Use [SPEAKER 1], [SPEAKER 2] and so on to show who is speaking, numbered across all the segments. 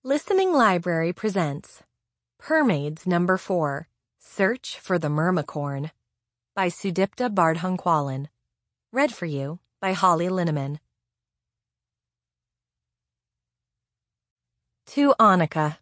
[SPEAKER 1] Listening Library presents Permaids Number 4, Search for the Mermicorn by Sudipta Bardhanqualan. Read for you by Holly Linneman. To Annika.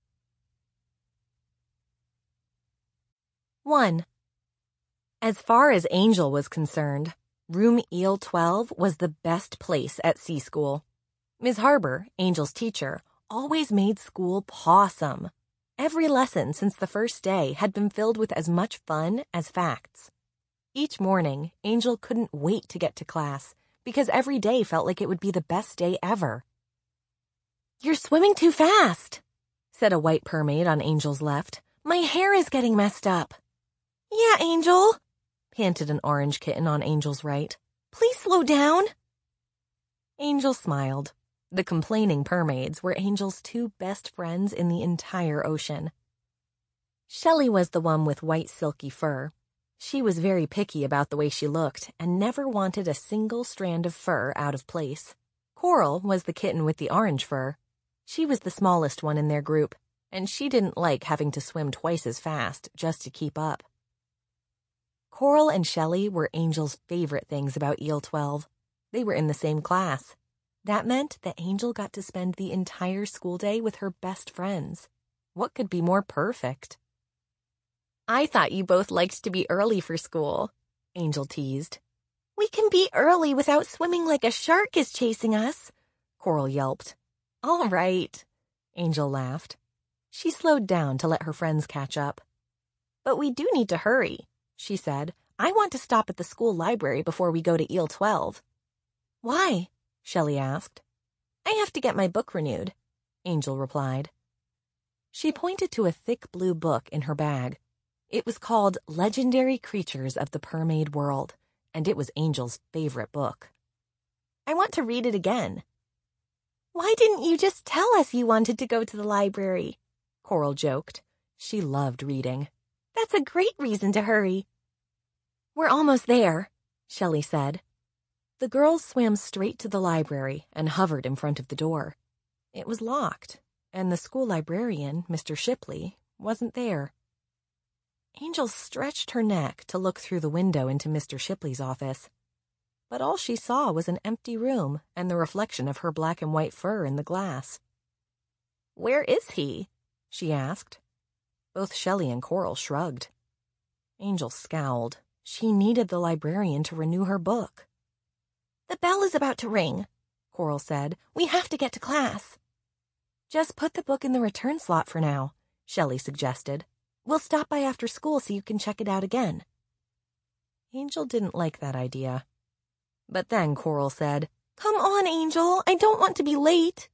[SPEAKER 1] 1. As far as Angel was concerned, room Eel 12 was the best place at C School. Ms. Harbour, Angel's teacher, always made school pawsome. Every lesson since the first day had been filled with as much fun as facts. Each morning, Angel couldn't wait to get to class because every day felt like it would be the best day ever. "You're swimming too fast," said a white permaid on Angel's left. "My hair is getting messed up." "Yeah, Angel," panted an orange kitten on Angel's right. "Please slow down." Angel smiled. The complaining permaids were Angel's two best friends in the entire ocean. Shelley was the one with white silky fur. She was very picky about the way she looked and never wanted a single strand of fur out of place. Coral was the kitten with the orange fur. She was the smallest one in their group, and she didn't like having to swim twice as fast just to keep up. Coral and Shelley were Angel's favorite things about Eel 12. They were in the same class. That meant that Angel got to spend the entire school day with her best friends. What could be more perfect? "I thought you both liked to be early for school," Angel teased. "We can be early without swimming like a shark is chasing us," Coral yelped. "All right," Angel laughed. She slowed down to let her friends catch up. "But we do need to hurry," she said. "I want to stop at the school library before we go to Eel 12. "Why?" Shelley asked. "I have to get my book renewed," Angel replied. She pointed to a thick blue book in her bag. It was called Legendary Creatures of the Permaid World, and it was Angel's favorite book. "I want to read it again." "Why didn't you just tell us you wanted to go to the library?" Coral joked. She loved reading. "That's a great reason to hurry." "We're almost there," Shelley said. The girls swam straight to the library and hovered in front of the door. It was locked, and the school librarian, Mr. Shipley, wasn't there. Angel stretched her neck to look through the window into Mr. Shipley's office, but all she saw was an empty room and the reflection of her black and white fur in the glass. "Where is he?" she asked. Both Shelley and Coral shrugged. Angel scowled. She needed the librarian to renew her book. "The bell is about to ring," Coral said. "We have to get to class." "Just put the book in the return slot for now," Shelley suggested. "We'll stop by after school so you can check it out again." Angel didn't like that idea. But then Coral said, "Come on, Angel, I don't want to be late."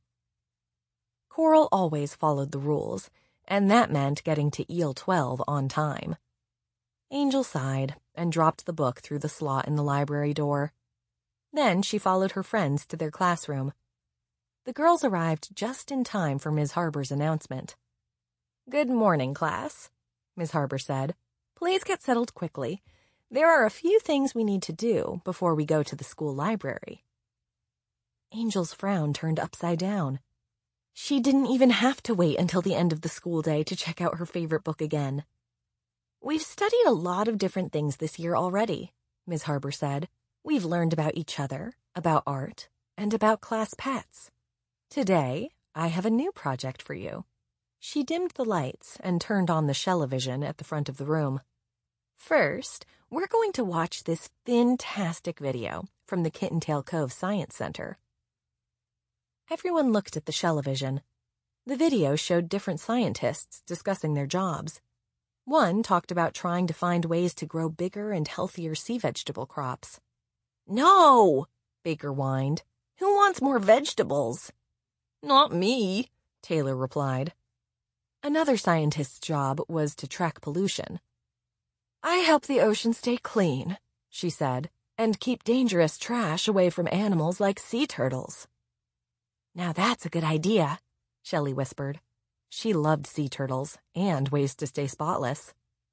[SPEAKER 1] Coral always followed the rules, and that meant getting to Eel 12 on time. Angel sighed and dropped the book through the slot in the library door. Then she followed her friends to their classroom. The girls arrived just in time for Ms. Harbour's announcement. "Good morning, class," Ms. Harbour said. "Please get settled quickly. There are a few things we need to do before we go to the school library." Angel's frown turned upside down. She didn't even have to wait until the end of the school day to check out her favorite book again. "We've studied a lot of different things this year already," Ms. Harbour said. "We've learned about each other, about art, and about class pets. Today, I have a new project for you." She dimmed the lights and turned on the Shellavision at the front of the room. "First, we're going to watch this fantastic video from the Kittentail Cove Science Center." Everyone looked at the Shellavision. The video showed different scientists discussing their jobs. One talked about trying to find ways to grow bigger and healthier sea vegetable crops. "No," Baker whined. "Who wants more vegetables?" "Not me," Taylor replied. Another scientist's job was to track pollution. "I help the ocean stay clean," she said, "and keep dangerous trash away from animals like sea turtles." "Now that's a good idea," Shelley whispered. She loved sea turtles and ways to stay spotless.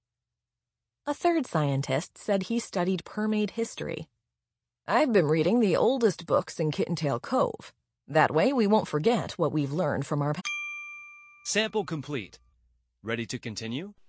[SPEAKER 1] A third scientist said he studied permaid history. "I've been reading the oldest books in Kittentail Cove. That way we won't forget what we've learned from our
[SPEAKER 2] Sample complete. Ready to continue?